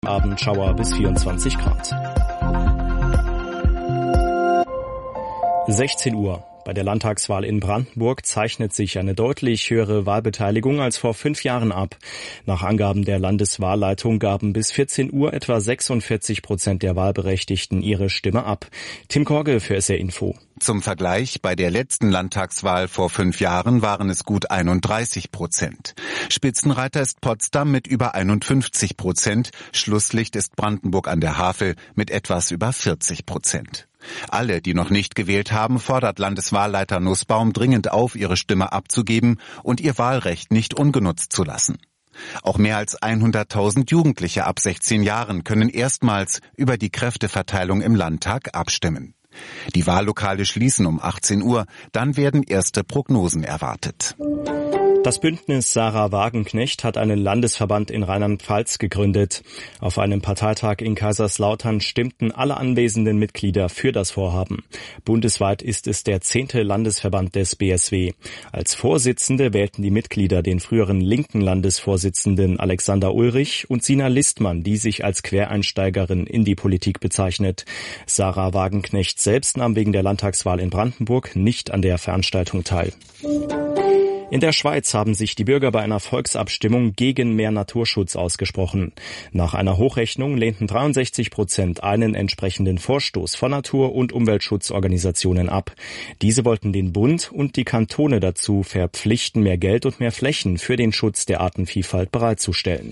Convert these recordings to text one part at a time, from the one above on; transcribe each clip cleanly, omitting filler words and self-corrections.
Abendschauer bis 24 Grad. 16 Uhr. Bei der Landtagswahl in Brandenburg zeichnet sich eine deutlich höhere Wahlbeteiligung als vor 5 Jahren ab. Nach Angaben der Landeswahlleitung gaben bis 14 Uhr etwa 46% der Wahlberechtigten ihre Stimme ab. Tim Korge für SR Info. Zum Vergleich, bei der letzten Landtagswahl vor 5 Jahren waren es gut 31%. Spitzenreiter ist Potsdam mit über 51%. Schlusslicht ist Brandenburg an der Havel mit etwas über 40%. Alle, die noch nicht gewählt haben, fordert Landeswahlleiter Nussbaum dringend auf, ihre Stimme abzugeben und ihr Wahlrecht nicht ungenutzt zu lassen. Auch mehr als 100.000 Jugendliche ab 16 Jahren können erstmals über die Kräfteverteilung im Landtag abstimmen. Die Wahllokale schließen um 18 Uhr, dann werden erste Prognosen erwartet. Das Bündnis Sarah Wagenknecht hat einen Landesverband in Rheinland-Pfalz gegründet. Auf einem Parteitag in Kaiserslautern stimmten alle anwesenden Mitglieder für das Vorhaben. Bundesweit ist es der 10. Landesverband des BSW. Als Vorsitzende wählten die Mitglieder den früheren linken Landesvorsitzenden Alexander Ulrich und Sina Listmann, die sich als Quereinsteigerin in die Politik bezeichnet. Sarah Wagenknecht selbst nahm wegen der Landtagswahl in Brandenburg nicht an der Veranstaltung teil. In der Schweiz haben sich die Bürger bei einer Volksabstimmung gegen mehr Naturschutz ausgesprochen. Nach einer Hochrechnung lehnten 63% einen entsprechenden Vorstoß von Natur- und Umweltschutzorganisationen ab. Diese wollten den Bund und die Kantone dazu verpflichten, mehr Geld und mehr Flächen für den Schutz der Artenvielfalt bereitzustellen.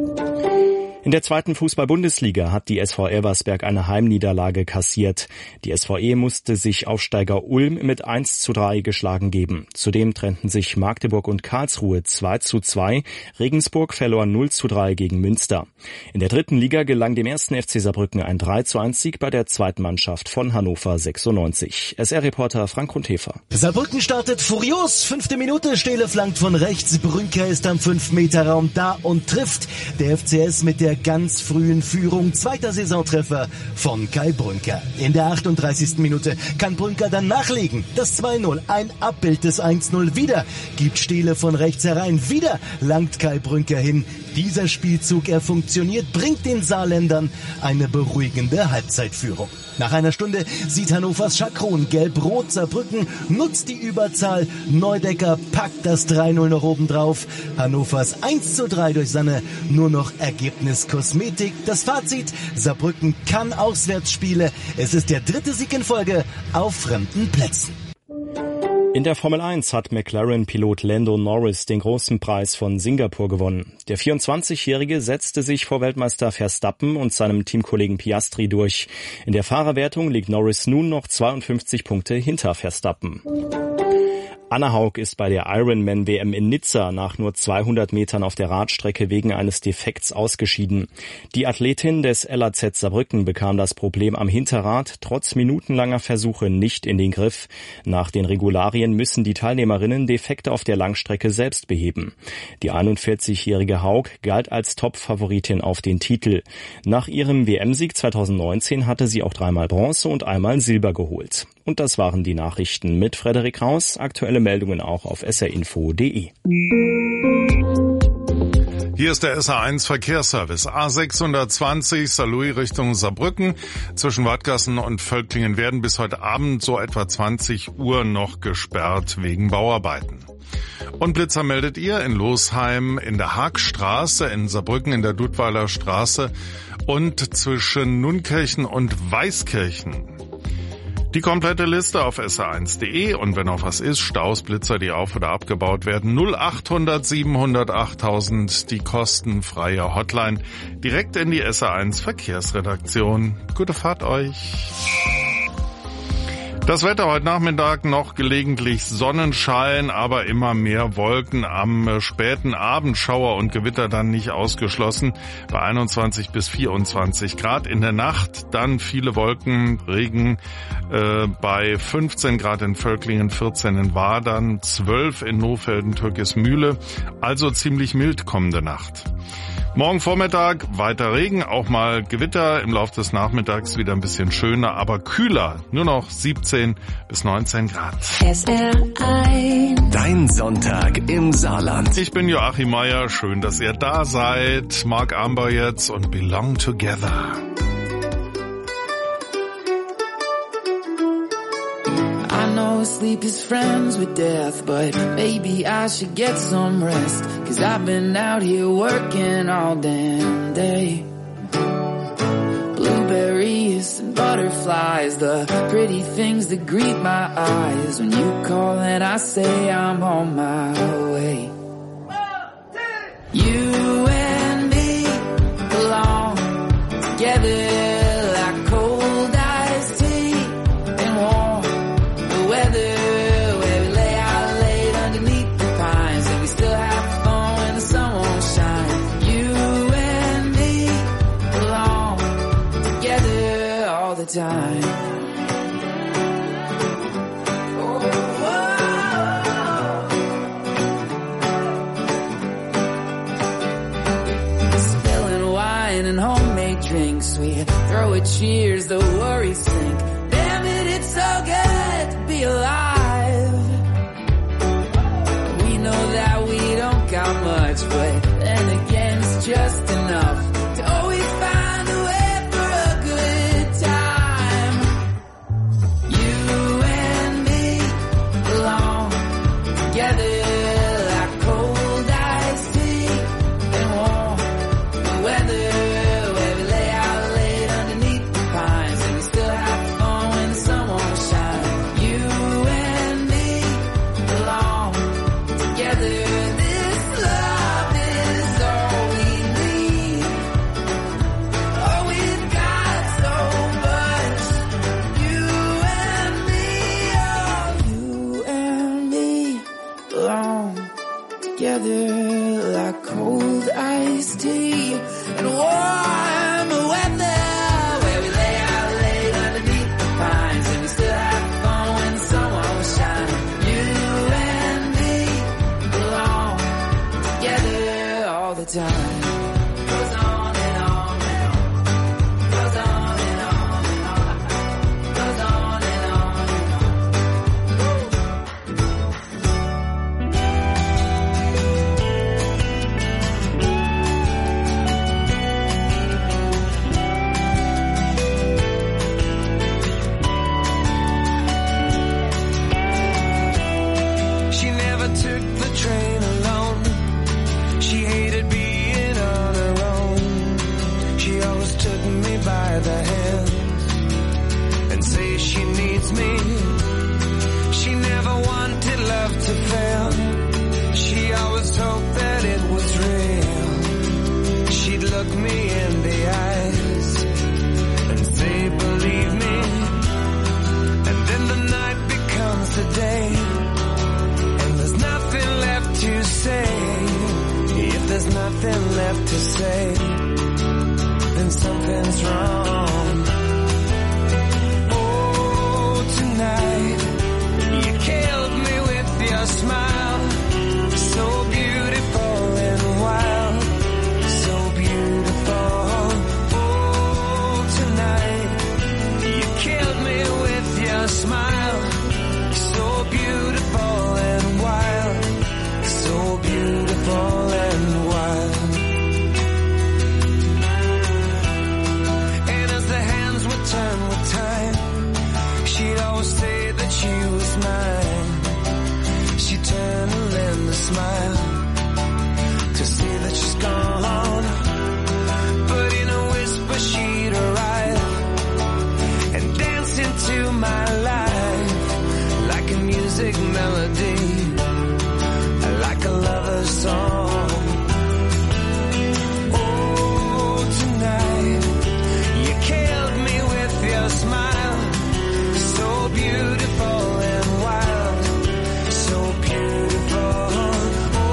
In der 2. Fußball-Bundesliga hat die SV Elversberg eine Heimniederlage kassiert. Die SVE musste sich Aufsteiger Ulm mit 1:3 geschlagen geben. Zudem trennten sich Magdeburg und Karlsruhe 2:2. Regensburg verlor 0:3 gegen Münster. In der 3. Liga gelang dem 1. FC Saarbrücken ein 3:1-Sieg bei der zweiten Mannschaft von Hannover 96. SR-Reporter Frank Grundhefer. Saarbrücken startet furios. 5. Minute, Stehle flankt von rechts. Brünker ist am 5-Meter-Raum da und trifft. Der FCS mit der ganz frühen Führung. 2. Saisontreffer von Kai Brünker. In der 38. Minute kann Brünker dann nachlegen. Das 2:0, ein Abbild des 1:0 wieder. Gibt Stehle von rechts herein. Wieder langt Kai Brünker hin. Dieser Spielzug, er funktioniert, bringt den Saarländern eine beruhigende Halbzeitführung. Nach einer Stunde sieht Hannovers Schakron gelb-rot. Saarbrücken nutzt die Überzahl. Neudecker packt das 3:0 noch oben drauf. Hannovers 1:3 durch Sanne. Nur noch Ergebniskosmetik. Das Fazit: Saarbrücken kann Auswärtsspiele. Es ist der 3. Sieg in Folge auf fremden Plätzen. In der Formel 1 hat McLaren-Pilot Lando Norris den großen Preis von Singapur gewonnen. Der 24-Jährige setzte sich vor Weltmeister Verstappen und seinem Teamkollegen Piastri durch. In der Fahrerwertung liegt Norris nun noch 52 Punkte hinter Verstappen. Anna Haug ist bei der Ironman-WM in Nizza nach nur 200 Metern auf der Radstrecke wegen eines Defekts ausgeschieden. Die Athletin des LAZ Saarbrücken bekam das Problem am Hinterrad trotz minutenlanger Versuche nicht in den Griff. Nach den Regularien müssen die Teilnehmerinnen Defekte auf der Langstrecke selbst beheben. Die 41-jährige Haug galt als Top-Favoritin auf den Titel. Nach ihrem WM-Sieg 2019 hatte sie auch 3-mal Bronze und 1-mal Silber geholt. Und das waren die Nachrichten mit Frederik Raus. Aktuelle Meldungen auch auf srinfo.de. Hier ist der SR1 Verkehrsservice. A620 Saarlouis Richtung Saarbrücken. Zwischen Wadgassen und Völklingen werden bis heute Abend so etwa 20 Uhr noch gesperrt wegen Bauarbeiten. Und Blitzer meldet ihr in Losheim in der Haagstraße, in Saarbrücken in der Dudweiler Straße und zwischen Nunkirchen und Weißkirchen. Die komplette Liste auf sr1.de und wenn noch was ist, Staus, Blitzer, die auf- oder abgebaut werden, 0800 700 8000, die kostenfreie Hotline, direkt in die SR1 Verkehrsredaktion. Gute Fahrt euch! Das Wetter heute Nachmittag noch gelegentlich Sonnenschein, aber immer mehr Wolken. Am späten Abend Schauer und Gewitter dann nicht ausgeschlossen bei 21 bis 24 Grad. In der Nacht dann viele Wolken, Regen bei 15 Grad in Völklingen, 14 in Wadern, 12 in Nohfelden, Türkismühle. Also ziemlich mild kommende Nacht. Morgen Vormittag weiter Regen, auch mal Gewitter. Im Laufe des Nachmittags wieder ein bisschen schöner, aber kühler. Nur noch 17 18 bis 19 Grad. SR1. Dein Sonntag im Saarland. Ich bin Joachim Meier, schön, dass ihr da seid. Mark Amber jetzt und Belong Together. I know sleep is friends with death, but maybe I should get some rest, 'cause I've been out here working all damn day. Blueberries and butterflies, the pretty things that greet my eyes when you call and I say I'm on my way. You and me belong together like cold iced tea and warm the weather, where we lay out late underneath the pines and we still have fun when the sun won't shine. You and me belong together all the time. And homemade drinks, we throw a cheers, the worries sink. Damn it, it's so good to be alive. We know that we don't got much, but then again it's just enough to always find a way for a good time. You and me belong together like cold iced tea and warm the weather. Together like cold iced tea and warm weather, where we lay out late underneath the pines and we still have fun when the sun won't shine. You and me belong together all the time. Goes on and on and on. Goes on and on and on. Goes on and on and on. Train alone. She hated being on her own. She always took me by the hand and say she needs me. She never wanted love to fail. She always hoped that it was real. She'd look me in the eyes and say, believe me. And then the night becomes the day. Nothing left to say. If there's nothing left to say, then something's wrong. Oh, tonight you killed me with your smile, so beautiful and wild, so beautiful. Oh, tonight you killed me with your smile, so beautiful and wild, so beautiful and wild. And as the hands would turn with time, she'd always say that she was mine. She'd turn and lend a smile to see that she's gone. But in a whisper she'd arrive and dance into my life like a music melody, like a lover's song. Oh, tonight you killed me with your smile, so beautiful and wild, so beautiful.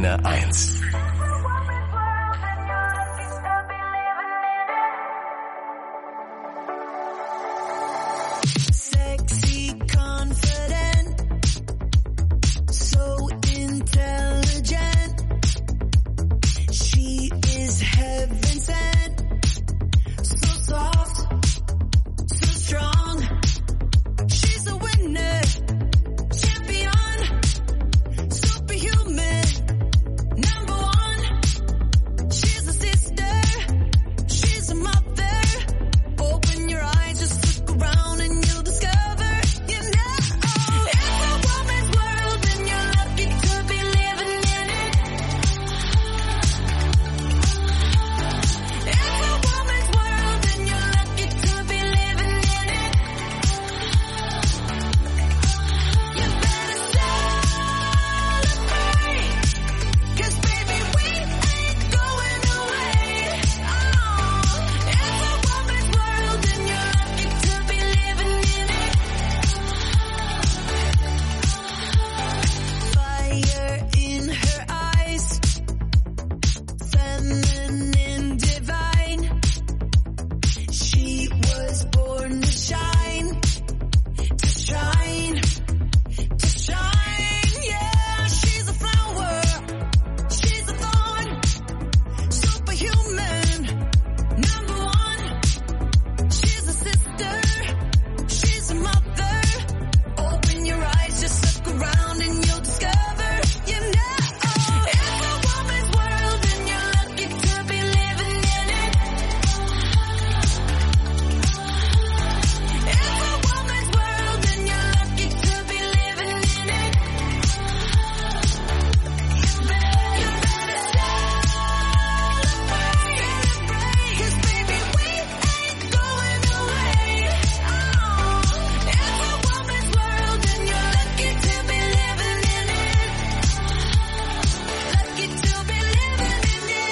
Antenne 1. Sexy, confident, so intelligent. She is heaven sent, so soft, so strong. She's a winner, champion, superhuman, number one. She's a sister, she's a mother. Open your eyes, just look around and you'll discover, you know, it's a woman's world and you're lucky to be living in it. It's a woman's world and you're lucky to be living in it. You better celebrate, 'cause baby we ain't going away. It's a woman's world and you're lucky to be living in it. Fire in her eyes, feminine, divine. She was born to shine, to shine, to shine. Yeah, she's a flower, she's a thorn, superhuman, number one. She's a sister, she's a mother. Open your eyes, just look around and you'll discover, you know, it's a woman's world and you're lucky to be living in it. It's a woman's world and you're lucky to be living in it. You better celebrate, 'cause baby we ain't going away. It's a woman's world and you're lucky to be living in it. Lucky to be living in it.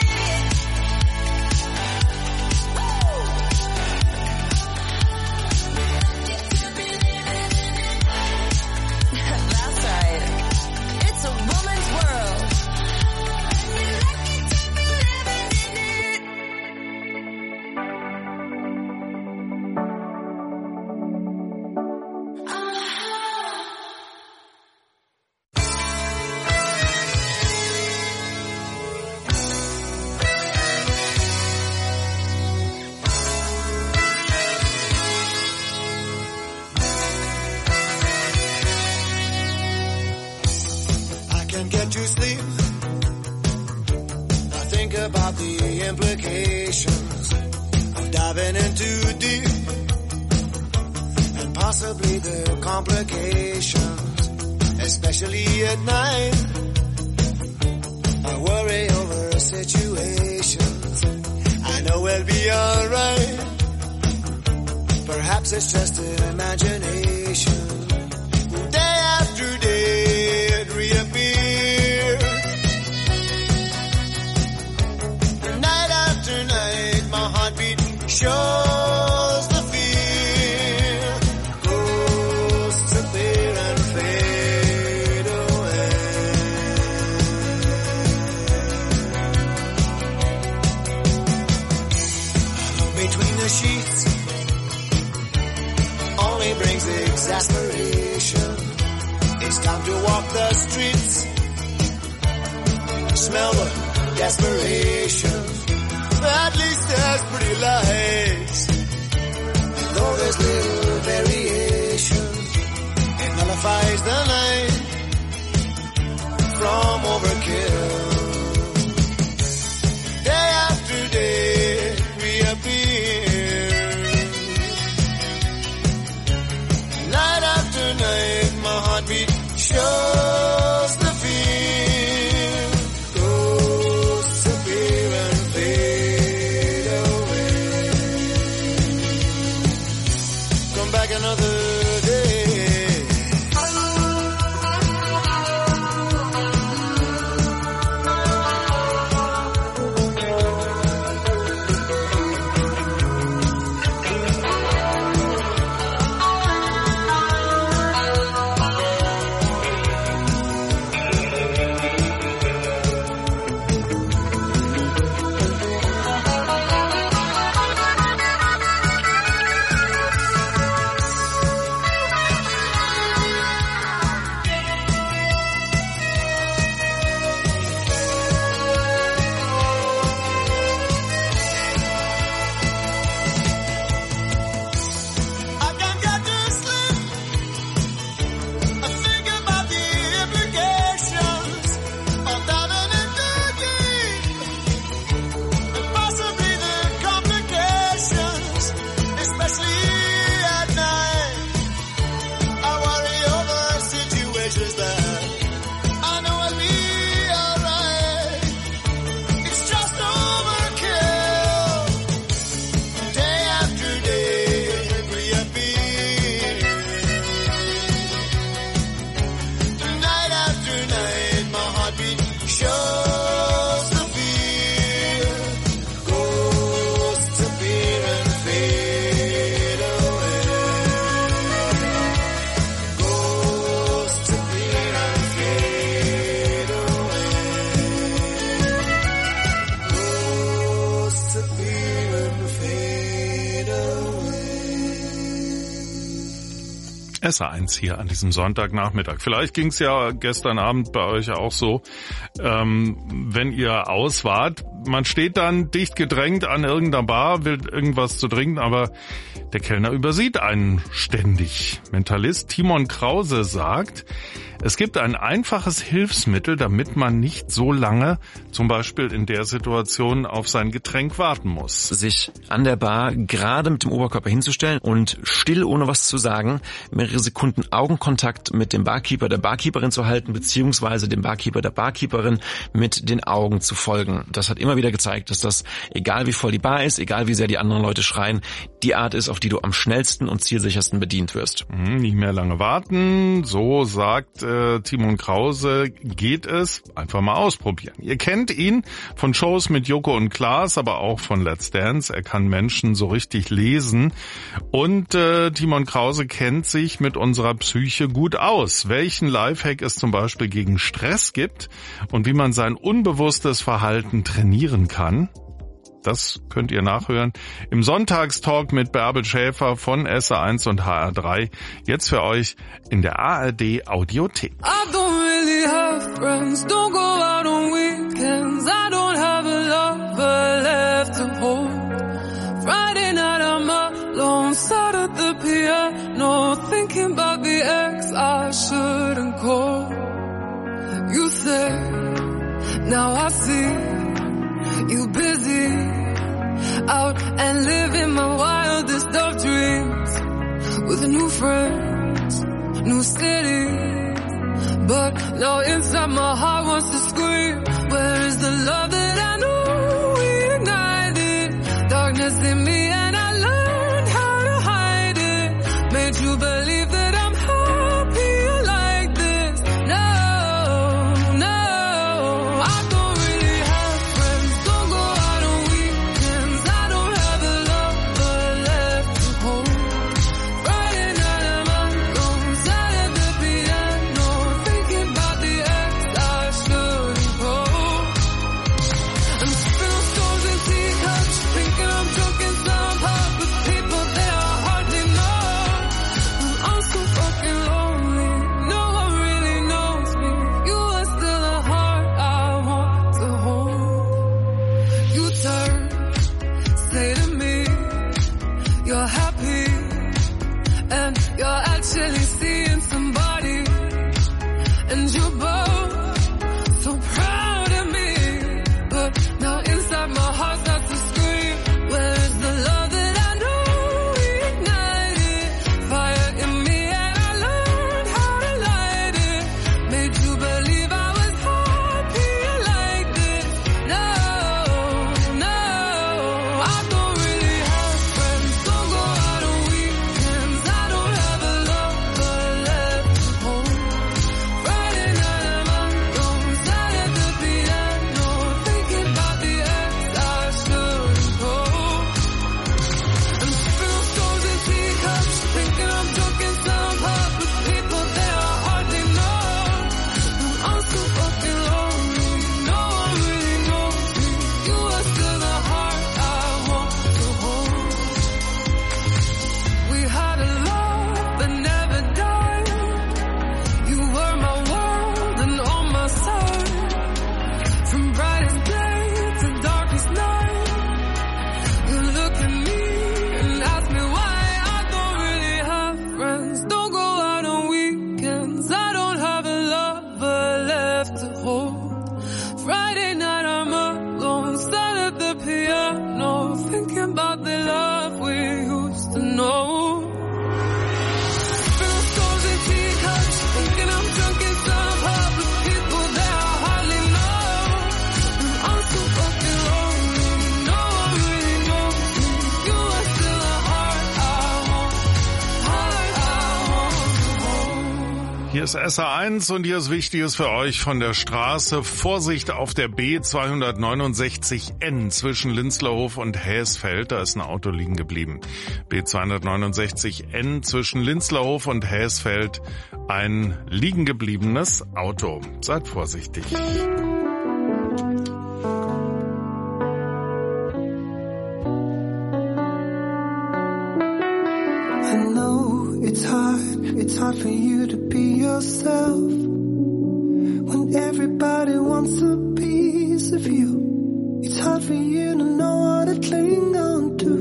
Woo! Lucky to be living in it. That's right. It's a woman's world. And you're lucky to be living in it. I can't get to sleep. I think about the implications of diving in too deep, and possibly the complications, especially at night. I worry over situations. I know we'll be alright. Perhaps it's just an imagination. Day after day it reappears. Night after night my heartbeat shows the fear. Ghosts appear and fade away. Alone between the sheets only brings exasperation. It's time to walk the streets, smell the desperation. At least there's pretty lights, and though there's little variation, it nullifies the night from overkill. Day after day it reappears. Night after night my heartbeat shows the fear. Ghosts appear and fade away. SR1 hier an diesem Sonntagnachmittag. Vielleicht ging es ja gestern Abend bei euch auch so, wenn ihr aus wart. Man steht dann dicht gedrängt an irgendeiner Bar, will irgendwas zu trinken, aber der Kellner übersieht einen ständig. Mentalist Timon Krause sagt, es gibt ein einfaches Hilfsmittel, damit man nicht so lange, zum Beispiel in der Situation, auf sein Getränk warten muss. Sich an der Bar gerade mit dem Oberkörper hinzustellen und still, ohne was zu sagen, mehrere Sekunden Augenkontakt mit dem Barkeeper, der Barkeeperin zu halten, beziehungsweise dem Barkeeper, der Barkeeperin mit den Augen zu folgen. Das hat immer wieder gezeigt, dass das, egal wie voll die Bar ist, egal wie sehr die anderen Leute schreien, die Art ist, auf die du am schnellsten und zielsichersten bedient wirst. Nicht mehr lange warten, so sagt Timon Krause, geht es, einfach mal ausprobieren. Ihr kennt ihn von Shows mit Joko und Klaas, aber auch von Let's Dance. Er kann Menschen so richtig lesen und Timon Krause kennt sich mit unserer Psyche gut aus. Welchen Lifehack es zum Beispiel gegen Stress gibt und wie man sein unbewusstes Verhalten trainieren kann, das könnt ihr nachhören im Sonntagstalk mit Bärbel Schäfer von SR1 und HR3. Jetzt für euch in der ARD Audiothek. I don't really have friends, don't go out on weekends. I don't have a lover left to hold. Friday night I'm alone, sat at the piano, thinking about the ex I shouldn't call. You say, now I see you busy, out and living my wildest of dreams, with new friends, new cities, but now inside my heart wants to scream, where is the love that I knew we ignited, darkness in me and I learned how to hide it, made you believe that I'm happy like this, no, I don't really have friends, don't go out on weekends, I don't have a lover left to hold, Friday night I'm alone, sat at the piano, thinking about the ex I shouldn't call, I'm spilling stones in teacups, thinking I'm drunk in some pub with people that I hardly know, I'm so fucking lonely, no one really knows me, you are still a heart I want to hold, you turn, say to me, you're happy, and you're actually seeing somebody, and you're both so proud of me, but now inside my heart starts to scream, where is the love that I know we ignited, fire in me and I learned how to light it, made you believe I was happy like this, no, I don't really have friends, don't go out on weekends, I don't have a lover left to hold, Friday night I'm alone, sat at the piano, thinking about the ex I shouldn't call, I'm spilling stones in teacups, thinking I'm drunk in some pub with people that I hardly know, I'm so fucking lonely, no one really knows me, you are still the heart I want to hold, we had a love that never died, you were my world and on my side, from brightest day to darkest night, you look at me and ask me why I don't really have friends, don't go out on weekends, I don't have a lover left to hold, Friday night I'm alone, sat at the piano, thinking about the love we used to know, spilling stones in teacups, thinking I'm drunk in some pub with people that I hardly know, I'm so fucking lonely, no one really knows me, you are still a heart I want. Hier ist SR1 und hier ist Wichtiges für euch von der Straße. Vorsicht auf der B269N zwischen Linzlerhof und Häsfeld. Da ist ein Auto liegen geblieben. B269N zwischen Linzlerhof und Häsfeld. Ein liegen gebliebenes Auto. Seid vorsichtig. I know It's hard for you to be yourself when everybody wants a piece of you. It's hard for you to know what to cling on to.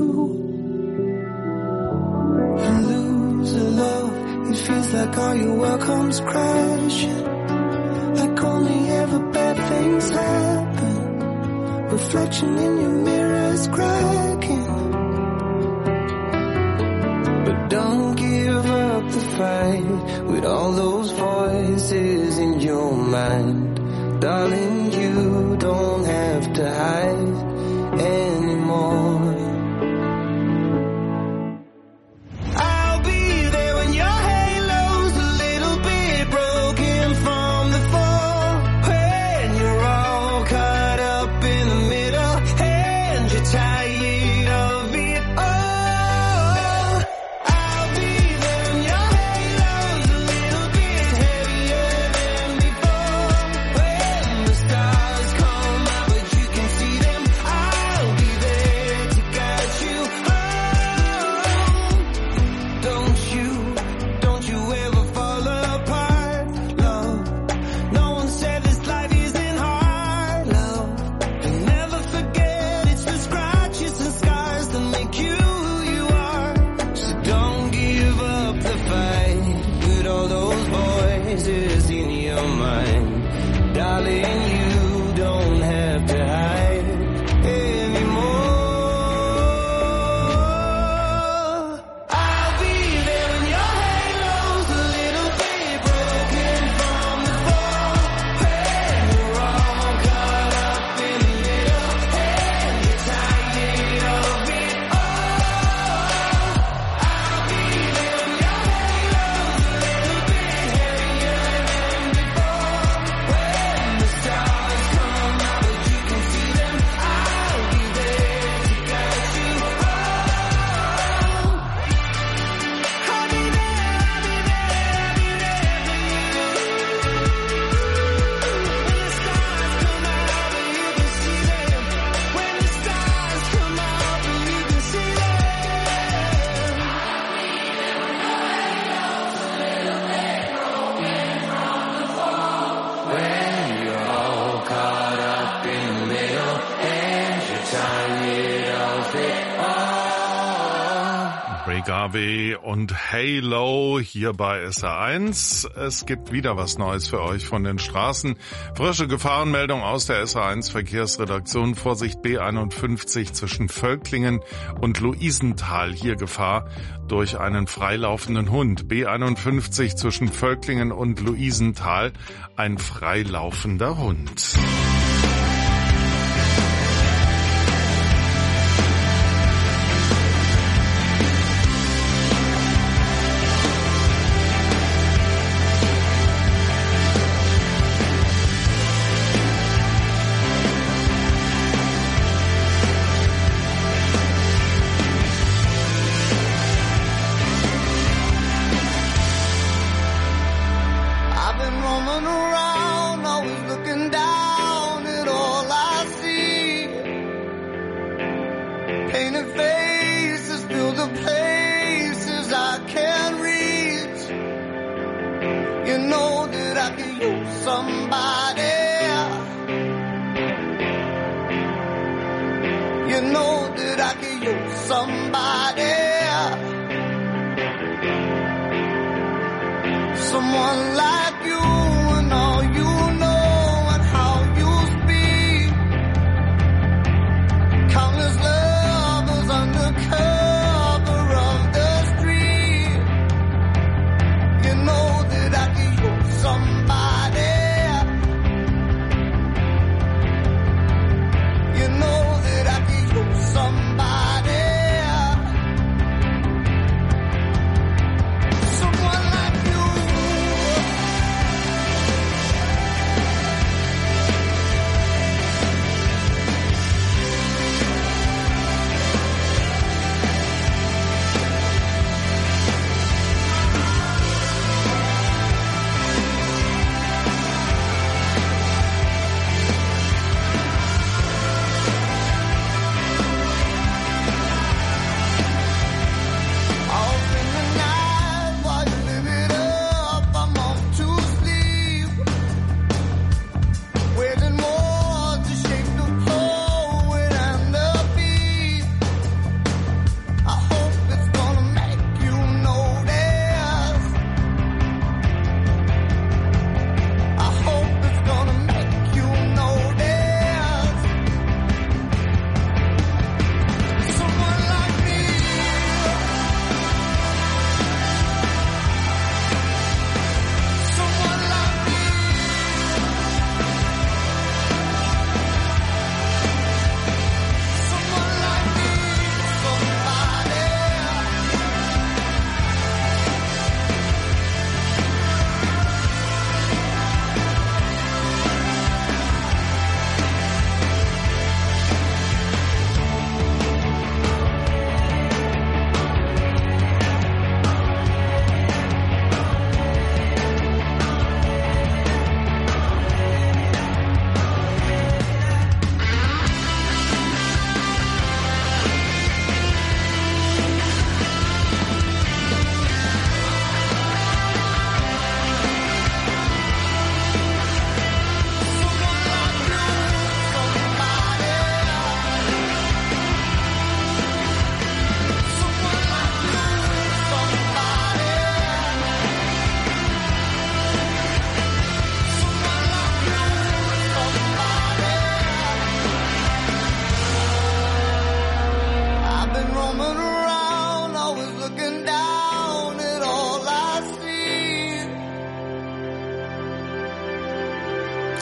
You lose a love, it feels like all your world comes crashing, like only ever bad things happen. Reflection in your mirror is cracking. But don't give up the fight with all those voices in your mind. Darling, you don't have to hide anymore. I'll be there when your halo's a little bit broken from the fall, when you're all caught up in the middle and you're tired of it all. Gabe und Halo hier bei SR1. Es gibt wieder was Neues für euch von den Straßen. Frische Gefahrenmeldung aus der SR1 Verkehrsredaktion. Vorsicht B51 zwischen Völklingen und Luisenthal. Hier Gefahr durch einen freilaufenden Hund. B51 zwischen Völklingen und Luisenthal. Ein freilaufender Hund.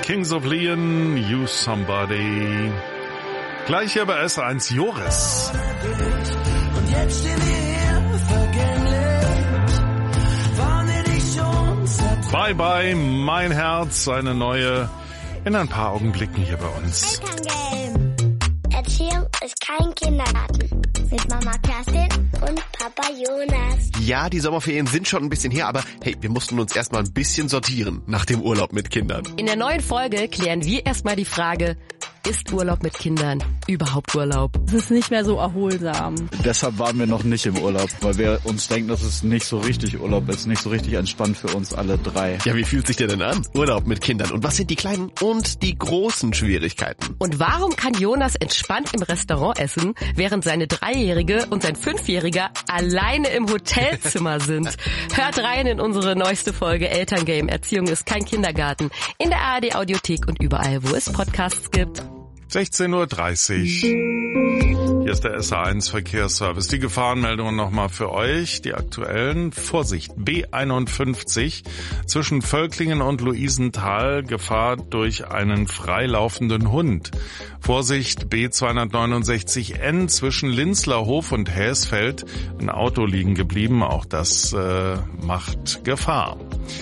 Kings of Leon, You Somebody. Gleich hier bei S1 Joris. Und jetzt stehen wir hier vergänglich. Warne dich schon. Bye bye, mein Herz, eine neue in ein paar Augenblicken hier bei uns. Erziehung ist kein Kindergarten. Mit Mama Kerstin und Papa Jonas. Ja, die Sommerferien sind schon ein bisschen her, aber hey, wir mussten uns erstmal ein bisschen sortieren nach dem Urlaub mit Kindern. In der neuen Folge klären wir erstmal die Frage, ist Urlaub mit Kindern überhaupt Urlaub? Es ist nicht mehr so erholsam. Deshalb waren wir noch nicht im Urlaub, weil wir uns denken, dass es nicht so richtig Urlaub ist, nicht so richtig entspannt für uns alle drei. Ja, wie fühlt sich der denn an? Urlaub mit Kindern. Und was sind die kleinen und die großen Schwierigkeiten? Und warum kann Jonas entspannt im Restaurant essen, während seine 3-Jährige und sein 5-Jähriger alleine im Hotelzimmer sind? Hört rein in unsere neueste Folge Elterngame. Erziehung ist kein Kindergarten. In der ARD Audiothek und überall, wo es Podcasts gibt. 16:30 Uhr. Hier ist der SA1 Verkehrsservice. Die Gefahrenmeldungen nochmal für euch. Die aktuellen. Vorsicht, B51 zwischen Völklingen und Luisenthal. Gefahr durch einen freilaufenden Hund. Vorsicht, B269N zwischen Linzlerhof und Häsfeld. Ein Auto liegen geblieben. Auch das macht Gefahr.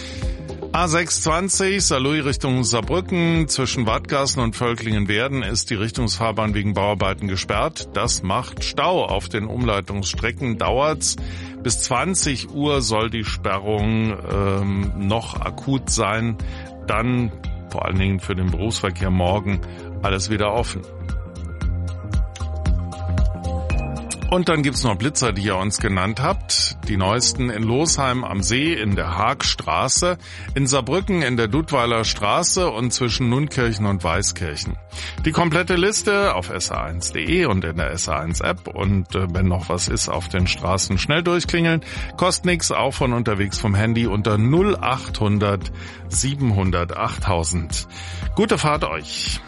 A620, Saarlouis Richtung Saarbrücken, zwischen Wadgassen und Völklingen-Werden ist die Richtungsfahrbahn wegen Bauarbeiten gesperrt. Das macht Stau. Auf den Umleitungsstrecken dauert's. Bis 20 Uhr soll die Sperrung noch akut sein. Dann, vor allen Dingen für den Berufsverkehr morgen, alles wieder offen. Und dann gibt's noch Blitzer, die ihr uns genannt habt. Die neuesten in Losheim am See in der Haagstraße, in Saarbrücken in der Dudweiler Straße und zwischen Nunkirchen und Weißkirchen. Die komplette Liste auf sa1.de und in der SA1-App. Und wenn noch was ist, auf den Straßen schnell durchklingeln. Kostet nix, auch von unterwegs vom Handy unter 0800 700 8000. Gute Fahrt euch.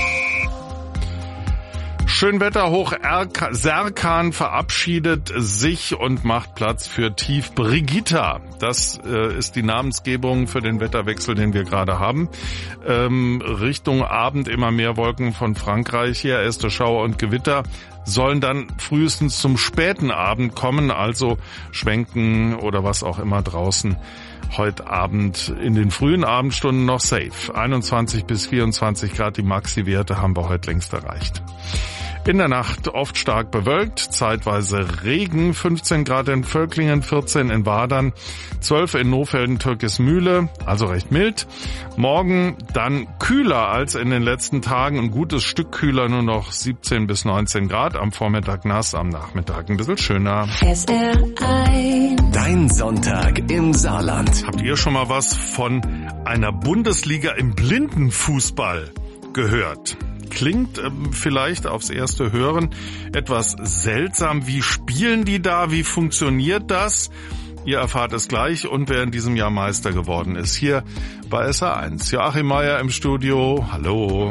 Schönwetterhoch Serkan verabschiedet sich und macht Platz für Tief Brigitta. Das ist die Namensgebung für den Wetterwechsel, den wir gerade haben. Richtung Abend immer mehr Wolken von Frankreich her. Erste Schauer und Gewitter sollen dann frühestens zum späten Abend kommen, also schwenken oder was auch immer draußen. Heute Abend in den frühen Abendstunden noch safe. 21 bis 24 Grad, die Maxi-Werte haben wir heute längst erreicht. In der Nacht oft stark bewölkt, zeitweise Regen, 15 Grad in Völklingen, 14 in Wadern, 12 in Nohfelden, Türkismühle, also recht mild. Morgen dann kühler als in den letzten Tagen, ein gutes Stück kühler, nur noch 17 bis 19 Grad, am Vormittag nass, am Nachmittag ein bisschen schöner. SR1. Dein Sonntag im Saarland. Habt ihr schon mal was von einer Bundesliga im Blindenfußball gehört? Klingt vielleicht aufs erste Hören etwas seltsam. Wie spielen die da? Wie funktioniert das? Ihr erfahrt es gleich und wer in diesem Jahr Meister geworden ist. Hier bei SA1. Joachim Meier im Studio. Hallo.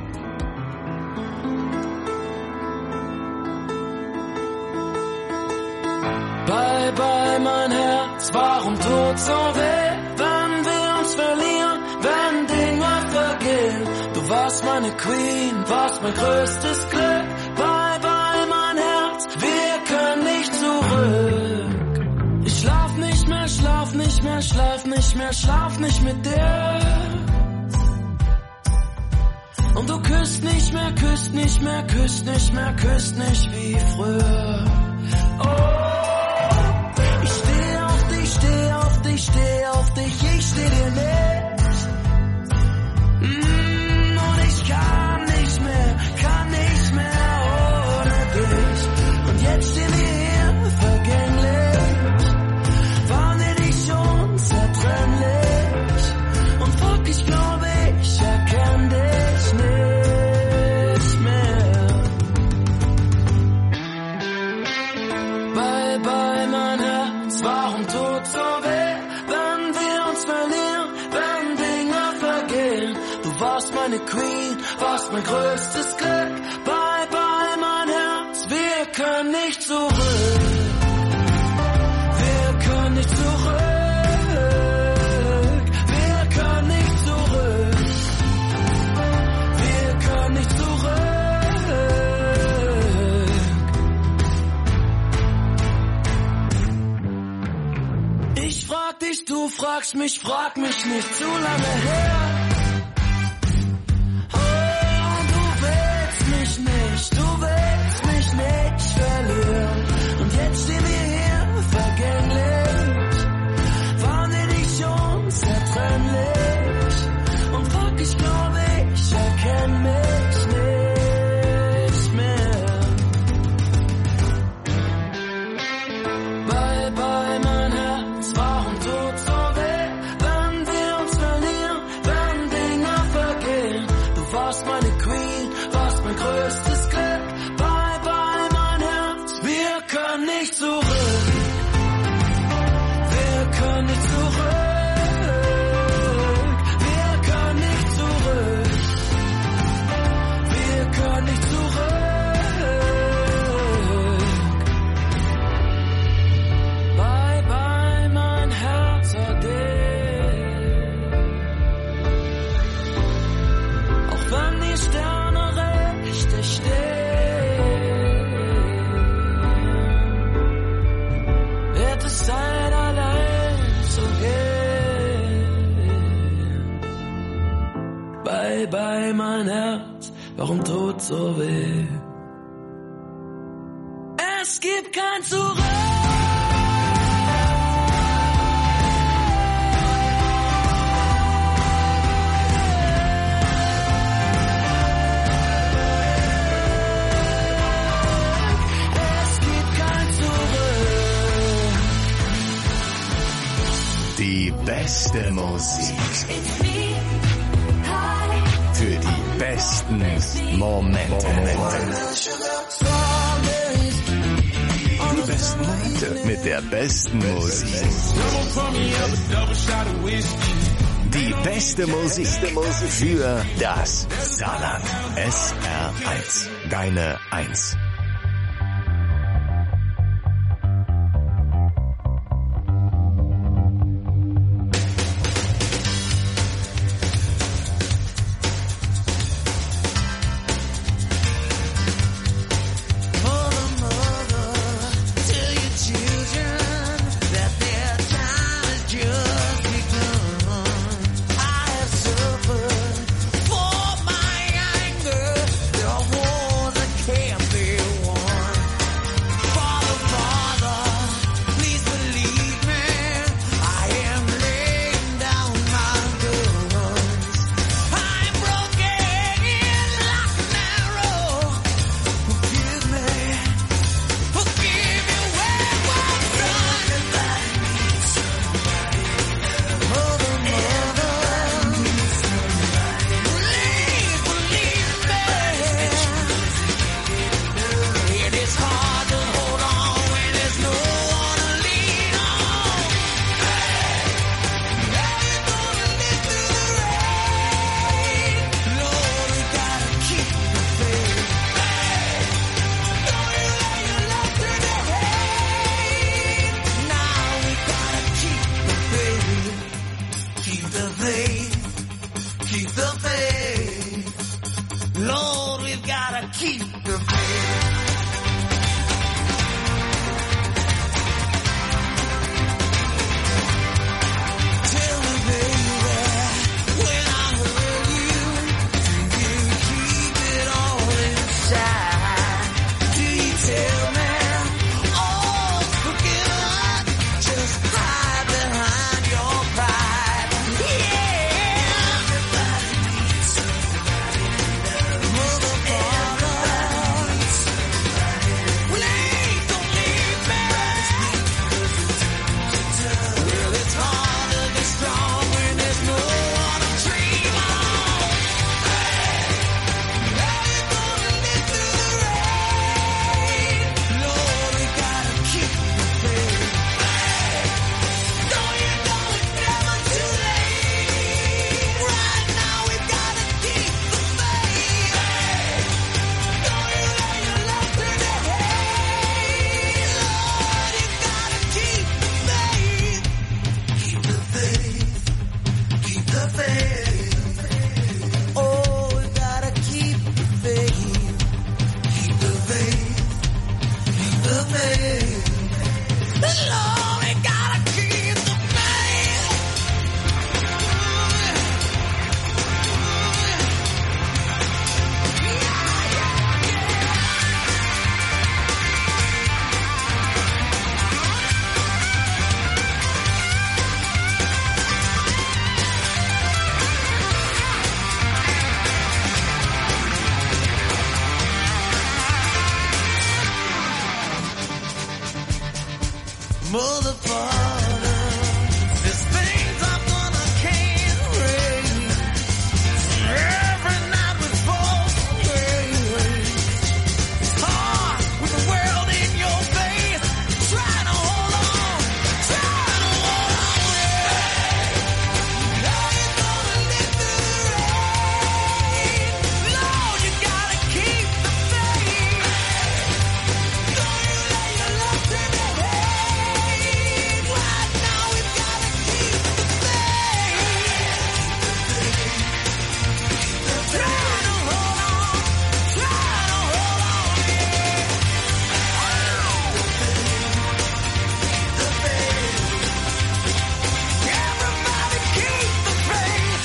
Bye, bye, mein Herz, warum tut so weh, wenn wir uns verlieren, wenn Dinge vergehen. Du warst meine Queen, warst mein größtes Glück. Bye, bye, mein Herz, wir können nicht zurück. Ich schlaf nicht mehr, schlaf nicht mehr, schlaf nicht mehr, schlaf nicht mit dir. Und du küsst nicht mehr, küsst nicht mehr, küsst nicht mehr, küsst nicht wie früher. Oh. Ich steh auf dich, steh auf dich, steh auf dich, ich steh dir nicht. Und ich kann nicht mehr ohne dich. Und jetzt stehen wir hier vergänglich, warne dich unzertrennlich. Und wirklich glaube ich, erkenn dich nicht mehr. Bye, bye, mein Herz, warum tut so weh, wenn wir uns verlieren, wenn Dinge vergehen. Du warst meine Queen, warst mein größtes Glück. Bye, bye, mein Herz, wir können nicht zurück. Wir können nicht zurück. Wir können nicht zurück. Du fragst mich, frag mich nicht zu lange her. Oh, du willst mich nicht verlieren. Und jetzt stehen wir hier, vergänglich. Waren wir nicht unzertrennlich? Und fuck, ich glaube, ich erkenn mich nicht mehr. Bye, bye, mein Herz, warum tut so weh? Wenn wir uns verlieren, wenn Dinge vergehen. Du warst meine Queen, warst mein größtes Glück. Bye, bye, mein Herz, wir können nicht zurück. Wir können nicht zurück. Wir können nicht zurück. Wir können nicht zurück. Bye, bye, mein Herz ade. Auch wenn die Sterne richtig stehen, wird es Zeit, allein zu gehen. Bye, bye, mein Herz, warum tut so weh? Es gibt kein Zurück. Es gibt kein Zurück. Die beste Musik. Für die besten Momente. Die besten Momente mit der besten Musik. Die beste Musik für das Saarland. SR1. Deine 1. For my anger, there are wars I can't build. the bottom. There's things I'm gonna can't erase. Every night we fall away. It's hard with the world in your face. Trying to hold on, trying to hold on. Now you're gonna live through the rain. Lord, you gotta keep the faith. Don't you let your love turn to hate. Right now we've gotta keep the faith. Trying to hold on, trying to hold on, everybody keep the faith.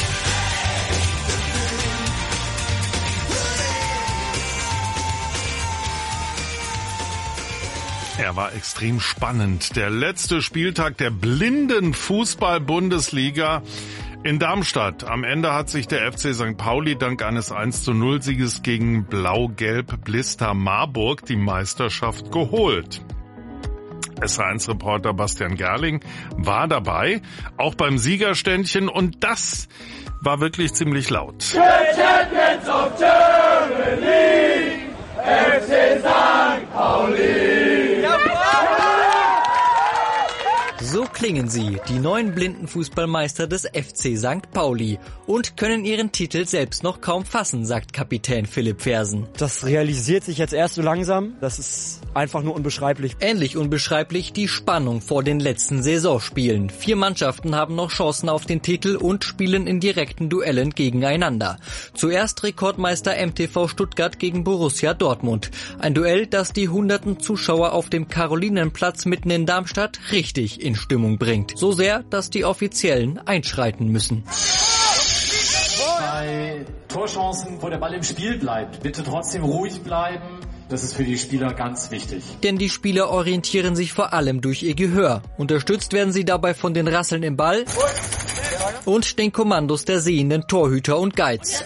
Er war extrem spannend. Der letzte Spieltag der Blindenfußball-Bundesliga in Darmstadt. Am Ende hat sich der FC St. Pauli dank eines 1:0-Sieges gegen Blau-Gelb Blister Marburg die Meisterschaft geholt. SR1-Reporter Bastian Gerling war dabei, auch beim Siegerständchen, und das war wirklich ziemlich laut. The Champions of Germany, FC St. Pauli. So klingen sie, die neuen Blindenfußballmeister des FC St. Pauli, und können ihren Titel selbst noch kaum fassen, sagt Kapitän Philipp Fersen. Das realisiert sich jetzt erst so langsam, das ist einfach nur unbeschreiblich. Ähnlich unbeschreiblich die Spannung vor den letzten Saisonspielen. 4 Mannschaften haben noch Chancen auf den Titel und spielen in direkten Duellen gegeneinander. Zuerst Rekordmeister MTV Stuttgart gegen Borussia Dortmund. Ein Duell, das die hunderten Zuschauer auf dem Karolinenplatz mitten in Darmstadt richtig in Stimmung bringt. So sehr, dass die Offiziellen einschreiten müssen. Bei Torchancen, wo der Ball im Spiel bleibt, bitte trotzdem ruhig bleiben. Das ist für die Spieler ganz wichtig. Denn die Spieler orientieren sich vor allem durch ihr Gehör. Unterstützt werden sie dabei von den Rasseln im Ball und den Kommandos der sehenden Torhüter und Guides.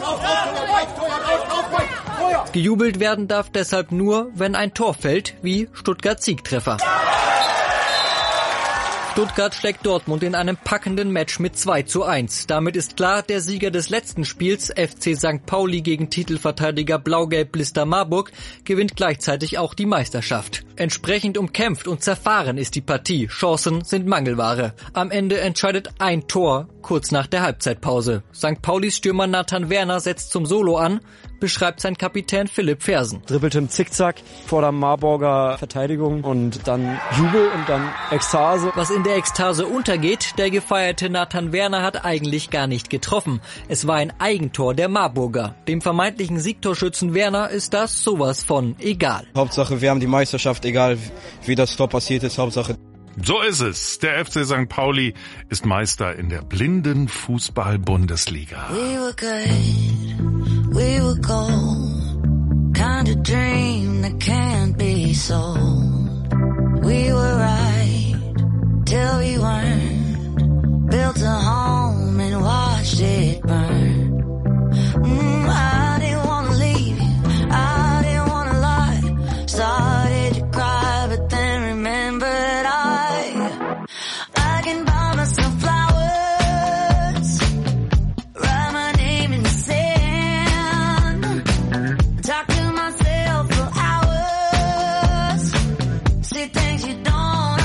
Gejubelt werden darf deshalb nur, wenn ein Tor fällt, wie Stuttgarts Siegtreffer. Stuttgart schlägt Dortmund in einem packenden Match mit 2:1. Damit ist klar, der Sieger des letzten Spiels, FC St. Pauli gegen Titelverteidiger Blau-Gelb Blister Marburg, gewinnt gleichzeitig auch die Meisterschaft. Entsprechend umkämpft und zerfahren ist die Partie. Chancen sind Mangelware. Am Ende entscheidet ein Tor, kurz nach der Halbzeitpause. St. Paulis Stürmer Nathan Werner setzt zum Solo an, beschreibt sein Kapitän Philipp Fersen. Dribbelte im Zickzack vor der Marburger Verteidigung und dann Jubel und dann Ekstase. Was in der Ekstase untergeht, der gefeierte Nathan Werner hat eigentlich gar nicht getroffen. Es war ein Eigentor der Marburger. Dem vermeintlichen Siegtorschützen Werner ist das sowas von egal. Hauptsache, wir haben die Meisterschaft, egal wie das Tor passiert ist, Hauptsache. So ist es. Der FC St. Pauli ist Meister in der Blindenfußball-Bundesliga. We were good, we were gold, kind of dream that can't be sold. We were right till we weren't, built a home and watched it burn. I didn't want to leave you, I didn't want to lie, started to cry but then remembered I can buy myself flowers, write my name in the sand, talk to myself for hours, say things you don't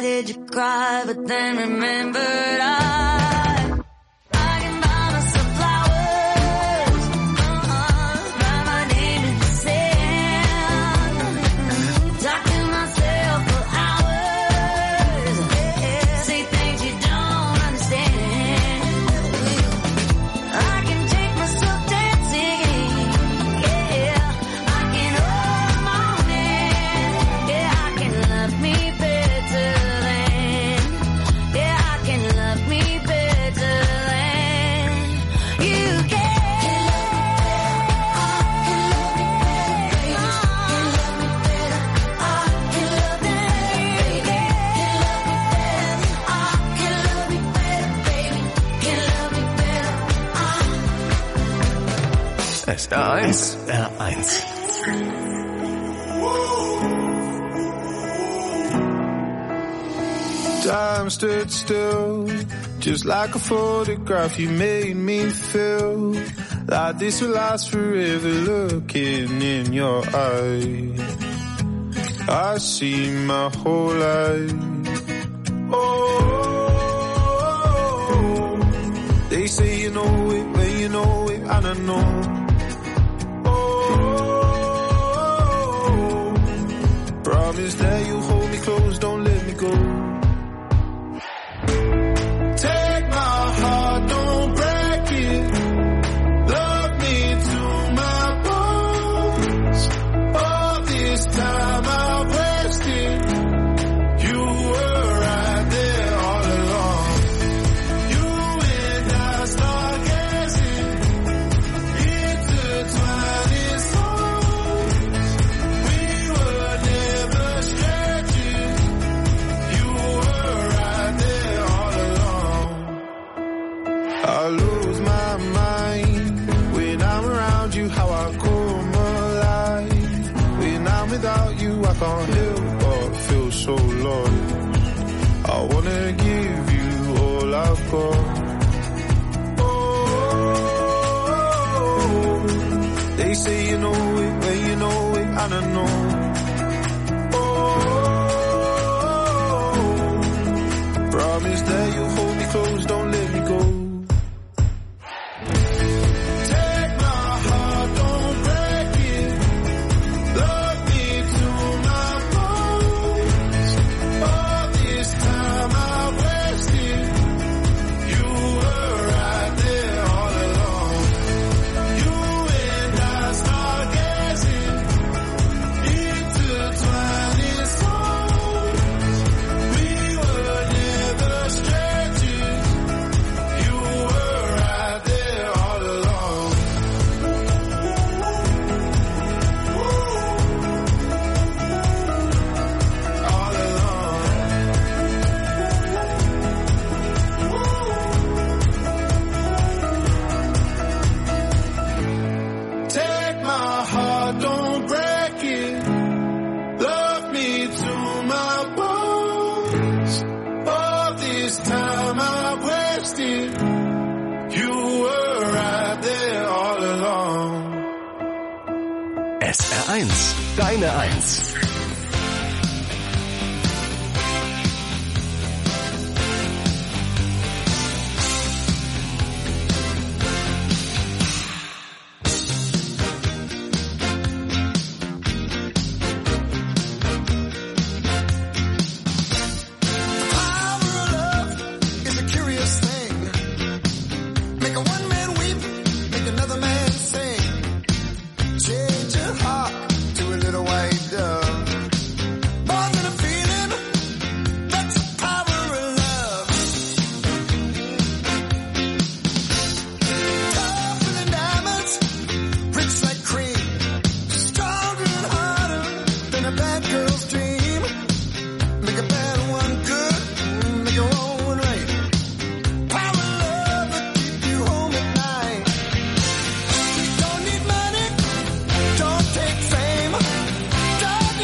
did you cry? But then remembered I can buy myself flowers, write my name in the sand, talk to myself for hours, say things you don't understand. I can take myself dancing, yeah, I can hold my own hand, yeah, I can love me better than, yeah, I can love me better than you can. SR1. SR1. Time stood still, just like a photograph. You made me feel like this will last forever. Looking in your eyes, I see my whole life. Oh, they say you know it, when you know it, and I know. Oh, promise that you'll hold me close, don't let me go. Take my heart, don't break it. Love me to my bones. All this time I've wasted. You were right there all along. You and I start gazing, intertwined in songs. We were never strangers. You were right there all along. I lose my mind when I'm around you, how I come alive. When I'm without you, I can't help but feel so lost. I wanna give you all I've got. Oh, they say you know it, when you know it, and I know. Oh, promise that you'll hold me close, don't let me go. Take my heart, don't break it. Love me to my bones. All this time I've wasted. You were right there all along. You and I start gazing, intertwined in songs. We were never strangers. You were right there all along. All along. Take my heart, don't break it. Love me to my bones. All this time I've wasted. You were right there all along. SR1. Deine Eins. It's a curious thing. Make a one man weep, make another man sing. Change your heart to a little white dove. More than a feeling, that's the power of love. Tougher than diamonds, rich like cream. Stronger and harder than a bad girl's dream. Make a bad one good, make a wrong one right. Power of love will keep you home at night. Don't need money, don't take fame. Don't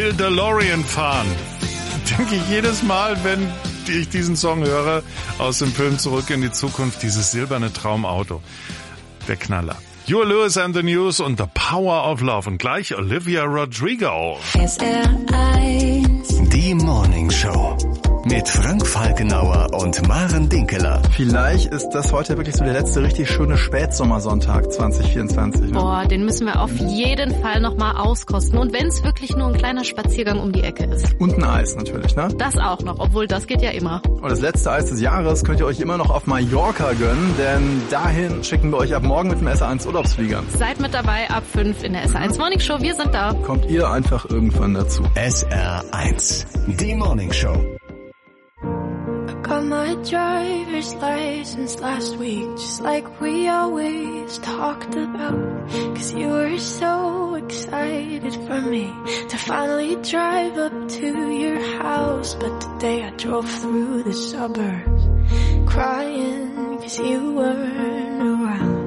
will DeLorean fahren. Denke ich jedes Mal, wenn ich diesen Song höre aus dem Film Zurück in die Zukunft, dieses silberne Traumauto. Der Knaller. Huey Lewis and the News und The Power of Love. Und gleich Olivia Rodrigo. SR1. Die Morning Show. Mit Frank Falkenauer und Maren Dinkeler. Vielleicht ist das heute wirklich so der letzte richtig schöne Spätsommersonntag 2024. Ne? Boah, den müssen wir auf jeden Fall nochmal auskosten. Und wenn es wirklich nur ein kleiner Spaziergang um die Ecke ist. Und ein Eis natürlich, ne? Das auch noch, obwohl das geht ja immer. Und das letzte Eis des Jahres könnt ihr euch immer noch auf Mallorca gönnen, denn dahin schicken wir euch ab morgen mit dem SR1 Urlaubsflieger. Seid mit dabei ab 5 in der SR1 Morning Show. Wir sind da. Kommt ihr einfach irgendwann dazu. SR1. Die Morning Show. Got my driver's license last week, just like we always talked about. 'Cause you were so excited for me to finally drive up to your house. But today I drove through the suburbs, crying 'cause you weren't around.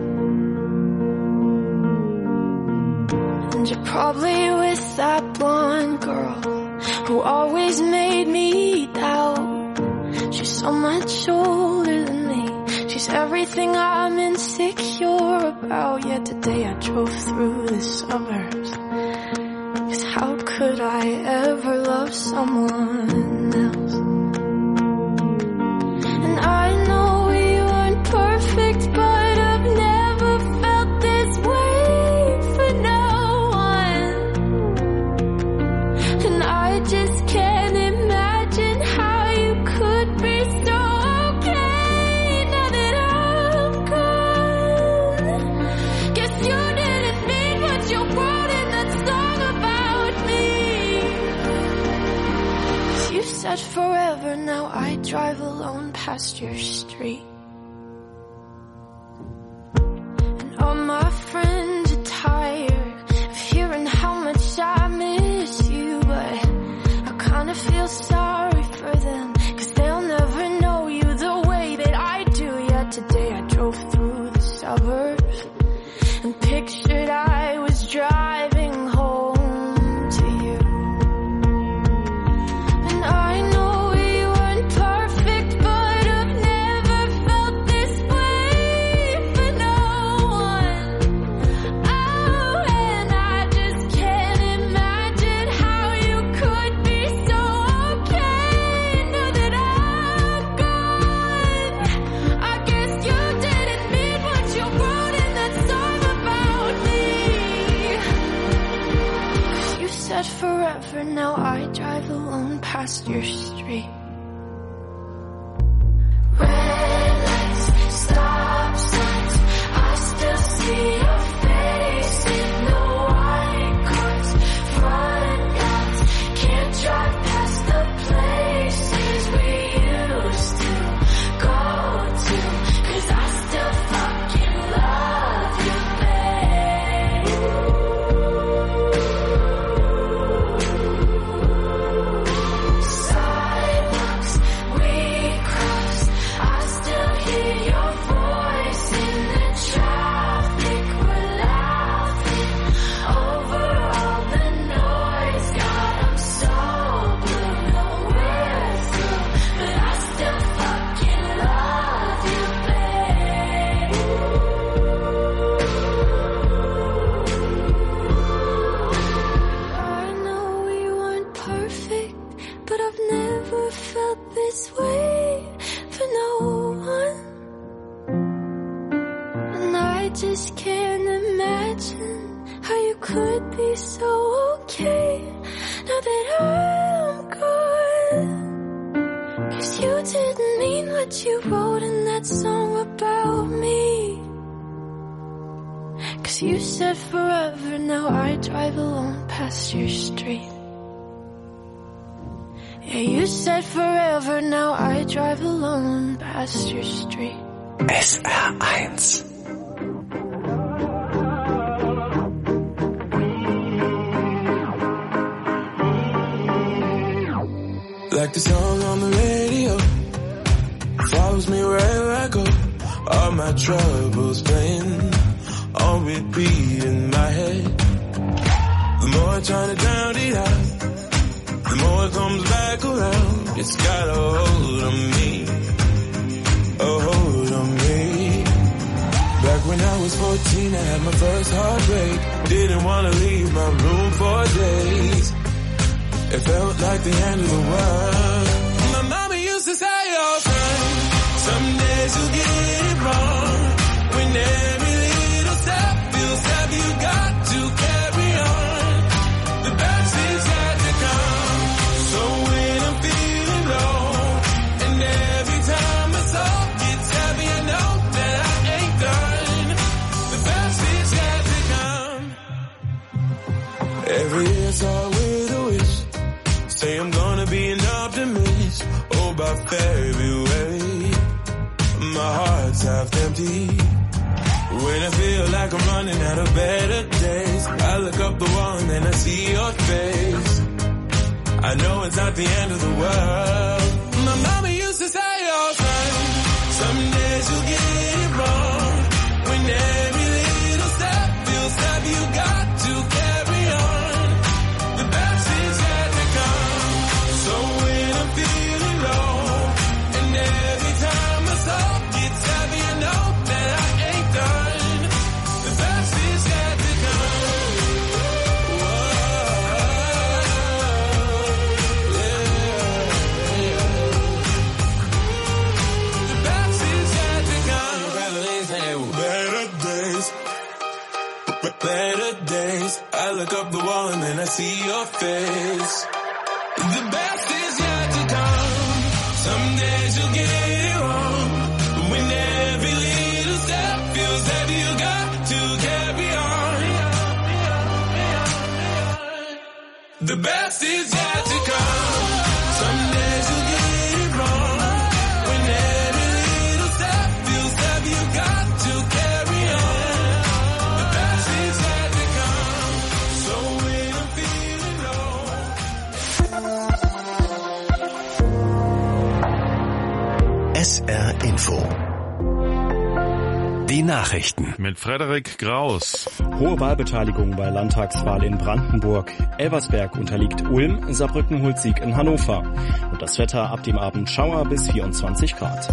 And you're probably with that blonde girl who always made me doubt. She's so much older than me. She's everything I'm insecure about. Yet today I drove through the suburbs. 'Cause how could I ever love someone else? And I know we weren't perfect, but I've never felt this way for no one. And I just can't imagine how you could be so okay now that I'm gone. Guess you didn't mean what you wrote in that song about me. 'Cause you said forever, now I drive alone past your street. And all my friends are tired of hearing how much I miss you, but I kinda feel sorry for them. They'll never know you the way that I do. Yet today I drove through the suburbs and pictured I was driving home to you. And I know we weren't perfect, but I've never felt this way for no one. Oh, and I just can't imagine how you could be so okay now that I'm gone. I guess you didn't mean what you wrote in that song about me. 'Cause you said forever, now I drive alone past your street. Red lights, stop signs, I still see your face in the white cars, front yards, can't drive past the places we used to go to, 'cause I still fucking love you, babe. Sidewalks we crossed, I still hear your voice in the traffic. We're laughing over all the noise. God, I'm so blue, no we're through, but I still fucking love you, babe. I know we weren't perfect, but I've never felt this way for no one. And I just can't imagine how you could be so okay now that I'm gone. 'Cause you didn't mean what you wrote in that song about me. 'Cause you said forever, now I drive alone past your street. Yeah, you said forever, now I drive alone past your street. SR1. Like the song on the radio, follows me wherever I go. All my troubles playing on repeat in my head. The more I try to drown it out, the more it comes back around. It's got a hold on me, a hold on me. Back when I was 14, I had my first heartbreak. Didn't want to leave my room for days. It felt like the end of the world. My mama used to say all the time, some days you'll get it wrong. When every little step feels heavy, you got to carry on. The best is yet to come. So when I'm feeling low, and every time my soul gets heavy, I know that I ain't done. The best is yet to come. Every year start with a wish. Say I'm gonna be an optimist. Oh, by February, my heart's half empty. When I feel like I'm running out of better days, I look up the wall and then I see your face. I know it's not the end of the world. My mama used to say all the time, some days you'll get it wrong. When every little step feels heavy, you got to carry on. The best is yet to come. So when I'm feeling low, and every time my soul gets heavy, I know that I ain't done. The best is yet to come. The best is yet to come. Better days, better days. I look up the wall and then I see your face. The best is yet to come. Some days you'll get it wrong. When every little step feels heavy, you got to carry on. The best is yet to come. Some days you'll get it wrong. When every little step feels heavy, you got to carry on. The best is yet to come. So when I'm feeling low. SR Info. Die Nachrichten. Mit Frederik Graus. Hohe Wahlbeteiligung bei Landtagswahl in Brandenburg. Elversberg unterliegt Ulm, Saarbrücken holt Sieg in Hannover. Und das Wetter ab dem Abend Schauer bis 24 Grad.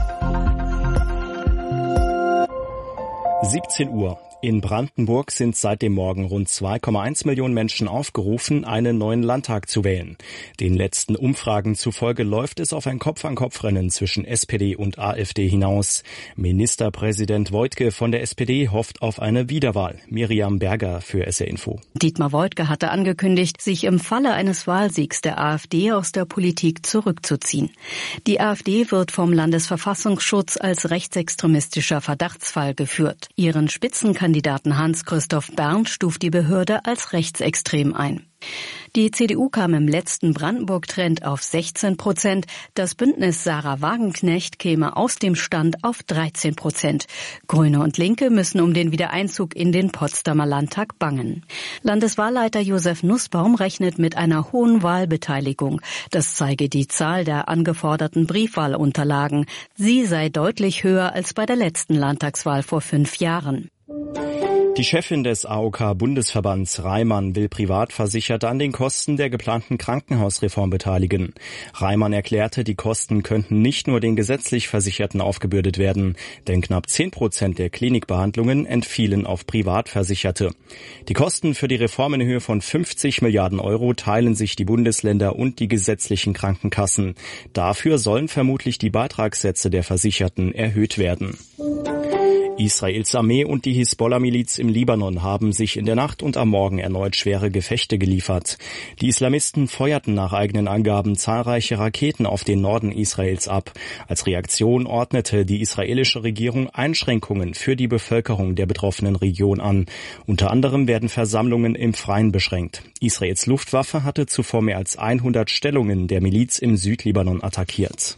17 Uhr. In Brandenburg sind seit dem Morgen rund 2,1 Millionen Menschen aufgerufen, einen neuen Landtag zu wählen. Den letzten Umfragen zufolge läuft es auf ein Kopf-an-Kopf-Rennen zwischen SPD und AfD hinaus. Ministerpräsident Woidke von der SPD hofft auf eine Wiederwahl. Miriam Berger für SR Info. Dietmar Woidke hatte angekündigt, sich im Falle eines Wahlsiegs der AfD aus der Politik zurückzuziehen. Die AfD wird vom Landesverfassungsschutz als rechtsextremistischer Verdachtsfall geführt. Ihren Spitzenkandidaten Hans-Christoph Bern stuft die Behörde als rechtsextrem ein. Die CDU kam im letzten Brandenburg-Trend auf 16%. Das Bündnis Sarah Wagenknecht käme aus dem Stand auf 13%. Grüne und Linke müssen um den Wiedereinzug in den Potsdamer Landtag bangen. Landeswahlleiter Josef Nussbaum rechnet mit einer hohen Wahlbeteiligung. Das zeige die Zahl der angeforderten Briefwahlunterlagen. Sie sei deutlich höher als bei der letzten Landtagswahl vor 5 Jahren. Die Chefin des AOK-Bundesverbands Reimann will Privatversicherte an den Kosten der geplanten Krankenhausreform beteiligen. Reimann erklärte, die Kosten könnten nicht nur den gesetzlich Versicherten aufgebürdet werden, denn knapp 10% der Klinikbehandlungen entfielen auf Privatversicherte. Die Kosten für die Reform in Höhe von 50 Milliarden Euro teilen sich die Bundesländer und die gesetzlichen Krankenkassen. Dafür sollen vermutlich die Beitragssätze der Versicherten erhöht werden. Israels Armee und die Hisbollah-Miliz im Libanon haben sich in der Nacht und am Morgen erneut schwere Gefechte geliefert. Die Islamisten feuerten nach eigenen Angaben zahlreiche Raketen auf den Norden Israels ab. Als Reaktion ordnete die israelische Regierung Einschränkungen für die Bevölkerung der betroffenen Region an. Unter anderem werden Versammlungen im Freien beschränkt. Israels Luftwaffe hatte zuvor mehr als 100 Stellungen der Miliz im Südlibanon attackiert.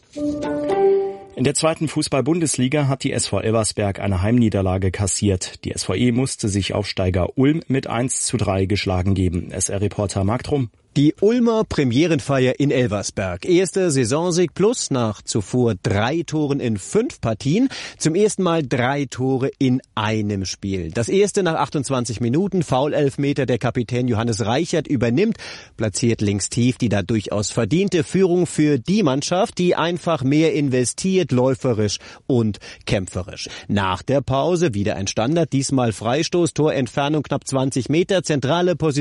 In der zweiten Fußball-Bundesliga hat die SV Elversberg eine Heimniederlage kassiert. Die SVE musste sich Aufsteiger Ulm mit 1:3 geschlagen geben. SR-Reporter Marc Drum. Die Ulmer Premierenfeier in Elversberg. Erster Saisonsieg plus nach zuvor 3 Toren in 5 Partien. Zum ersten Mal 3 Tore in einem Spiel. Das erste nach 28 Minuten. Foul-Elfmeter, der Kapitän Johannes Reichert übernimmt. Platziert links tief die da durchaus verdiente Führung für die Mannschaft, die einfach mehr investiert, läuferisch und kämpferisch. Nach der Pause wieder ein Standard. Diesmal Freistoß, Torentfernung knapp 20 Meter. Zentrale Position